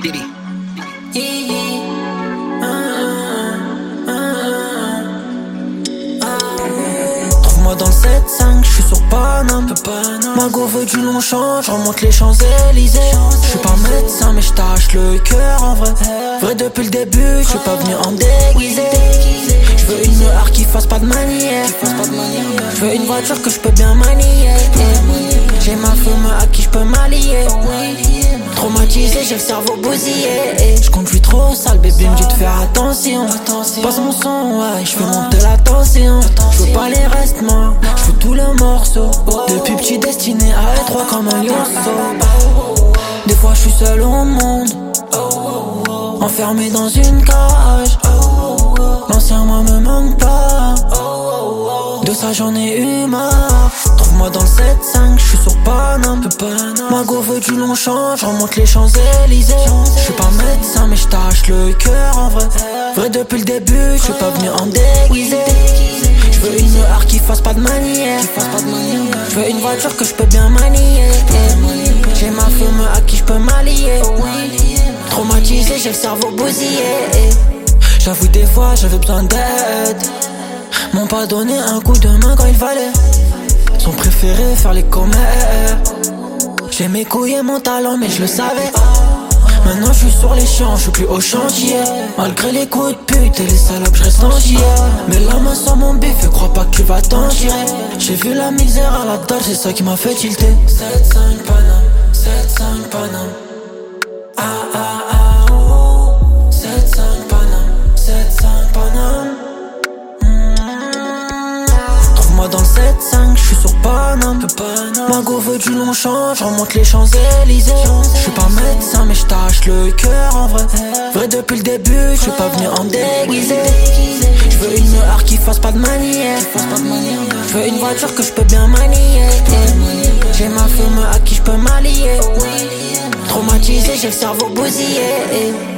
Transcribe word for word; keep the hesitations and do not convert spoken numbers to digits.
Diddy. Trouve-moi dans le sept cinq, j'suis sur Paname. Ma go veut du long champ, j'remonte les Champs-Élysées. J'suis pas médecin mais j't'arrache le cœur en vrai. Vrai depuis le début, j'suis pas venu en déguisé. J'veux une meuf qui fasse pas de manière. J'veux une voiture que j'peux bien manier. J'ai ma femme à qui j'peux m'allier. Traumatisé, j'ai le cerveau bousillé. J'conduis trop sale, bébé me dit de faire attention. Passe mon son, ouais, j'fais monter la tension. J'veux pas les restes, moi, j'veux tous les morceaux. Depuis petit destiné à être roi comme un lionceau. Des fois j'suis seul au monde, enfermé dans une cage. L'ancien moi me manque pas, de ça j'en ai eu marre. Trouve-moi dans le sept cinq, j'suis sur Paname. Ma go veut du long champ, j'remonte les Champs-Élysées. J'suis pas médecin mais j't'arrache le cœur en vrai. Vrai depuis le début, j'suis pas venu en déguisé. J'veux une meuf qui fasse pas de manière. J'veux une voiture que j'peux bien manier. J'ai ma femme à qui j'peux m'allier. Traumatisé, j'ai le cerveau bousillé. J'avoue des fois j'avais besoin d'aide. M'ont pas donné un coup de main quand il fallait. Son préféré faire les commères. J'ai mes couilles et mon talent mais je le savais. Maintenant je suis sur les champs, je suis plus au chantier. Malgré les coups de pute et les salopes je reste en chier. Mais la main sur mon bif et crois pas que tu vas t'en tirer. J'ai vu la misère à la dalle, c'est ça qui m'a fait tilter. sept cinq Paname, sept cinq Paname. Ah ah ah oh. sept cinq Paname, sept cinq Paname. Trouve-moi dans le sept cinq, j'suis sur Paname. Ma go veut du long champ, j'remonte les Champs-Élysées. J'suis pas médecin mais j't'arrache le cœur en vrai. Vrai depuis le début, j'suis pas venu en déguisé. J'veux une meuf qui fasse pas de manière. J'veux une voiture que j'peux bien manier. J'ai ma femme à qui j'peux m'allier. Traumatisé, j'ai le cerveau bousillé.